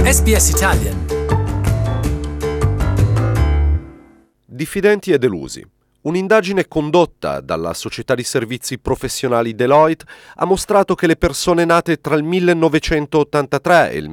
SBS Italian. Diffidenti e delusi. Un'indagine condotta dalla società di servizi professionali Deloitte ha mostrato che le persone nate tra il 1983 e il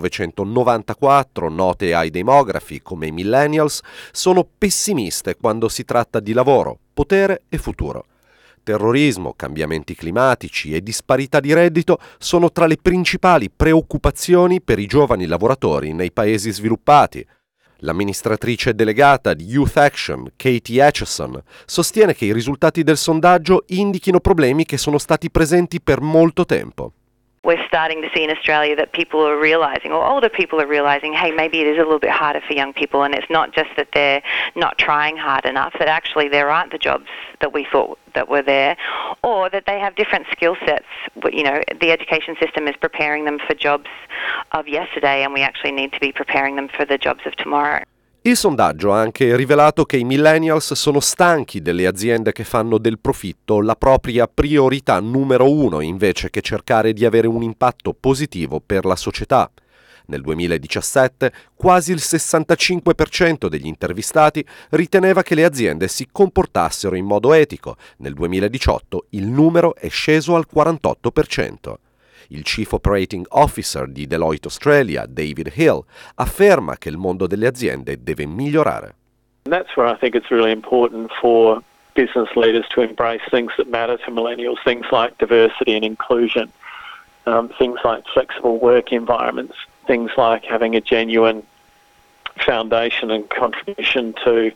1994, note ai demografi come i millennials, sono pessimiste quando si tratta di lavoro, potere e futuro. Terrorismo, cambiamenti climatici e disparità di reddito sono tra le principali preoccupazioni per i giovani lavoratori nei paesi sviluppati. L'amministratrice delegata di Youth Action, Katie Acheson, sostiene che i risultati del sondaggio indichino problemi che sono stati presenti per molto tempo. We're starting to see in Australia that people are realising, or older people are realising, hey, maybe it is a little bit harder for young people, and it's not just that they're not trying hard enough, that actually there aren't the jobs that we thought that were there, or that they have different skill sets. You know, the education system is preparing them for jobs of yesterday, and we actually need to be preparing them for the jobs of tomorrow. Il sondaggio ha anche rivelato che i millennials sono stanchi delle aziende che fanno del profitto la propria priorità numero uno, invece che cercare di avere un impatto positivo per la società. Nel 2017 quasi il 65% degli intervistati riteneva che le aziende si comportassero in modo etico. Nel 2018 il numero è sceso al 48%. Il Chief Operating Officer di Deloitte Australia, David Hill, afferma che il mondo delle aziende deve migliorare. That's where I think it's really important for business leaders to embrace things that matter to millennials, things like diversity and inclusion, things like flexible work environments, things like having a genuine foundation and contribution to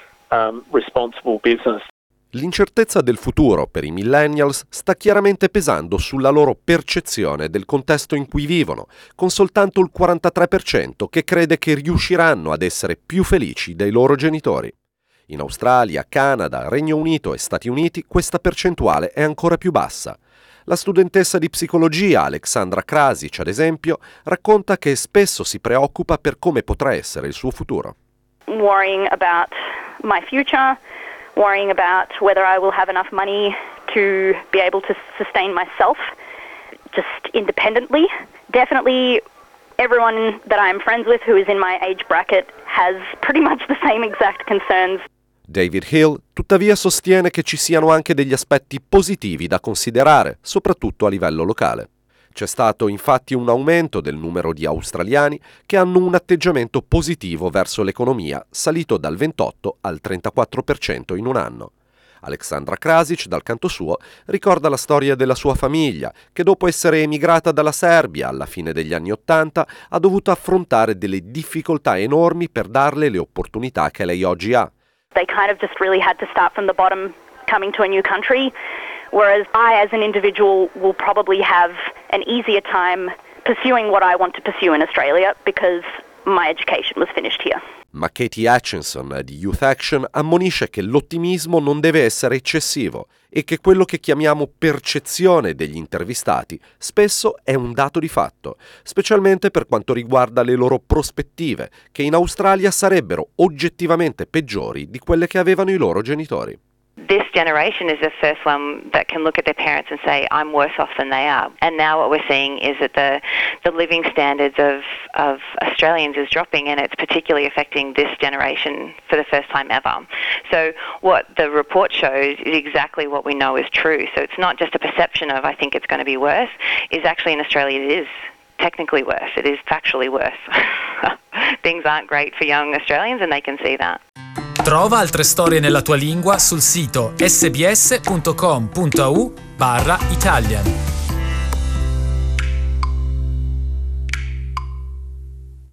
responsible business. L'incertezza del futuro per i millennials sta chiaramente pesando sulla loro percezione del contesto in cui vivono, con soltanto il 43% che crede che riusciranno ad essere più felici dei loro genitori. In Australia, Canada, Regno Unito e Stati Uniti questa percentuale è ancora più bassa. La studentessa di psicologia Alexandra Krasic, ad esempio, racconta che spesso si preoccupa per come potrà essere il suo futuro. Worrying about my future, worrying about whether I will have enough money to be able to sustain myself just independently. Definitely everyone that I'm friends with who is in my age bracket has pretty much the same exact concerns. David Hill, tuttavia, sostiene che ci siano anche degli aspetti positivi da considerare, soprattutto a livello locale. C'è stato infatti un aumento del numero di australiani che hanno un atteggiamento positivo verso l'economia, salito dal 28 al 34% in un anno. Alexandra Krasic, dal canto suo, ricorda la storia della sua famiglia, che dopo essere emigrata dalla Serbia alla fine degli anni '80 ha dovuto affrontare delle difficoltà enormi per darle le opportunità che lei oggi ha. They kind of just really had to start from the bottom coming to a new country. Whereas I, as an individual, will probably have an easier time pursuing what I want to pursue in Australia because my education was finished here. Ma Katie Acheson di Youth Action ammonisce che l'ottimismo non deve essere eccessivo e che quello che chiamiamo percezione degli intervistati spesso è un dato di fatto, specialmente per quanto riguarda le loro prospettive, che in Australia sarebbero oggettivamente peggiori di quelle che avevano i loro genitori. This generation is the first one that can look at their parents and say, I'm worse off than they are. And now what we're seeing is that the living standards of Australians is dropping, and it's particularly affecting this generation for the first time ever. So what the report shows is exactly what we know is true. So it's not just a perception of, I think it's going to be worse, is actually in Australia it is technically worse. It is factually worse. Things aren't great for young Australians, and they can see that. Trova altre storie nella tua lingua sul sito sbs.com.au/Italian.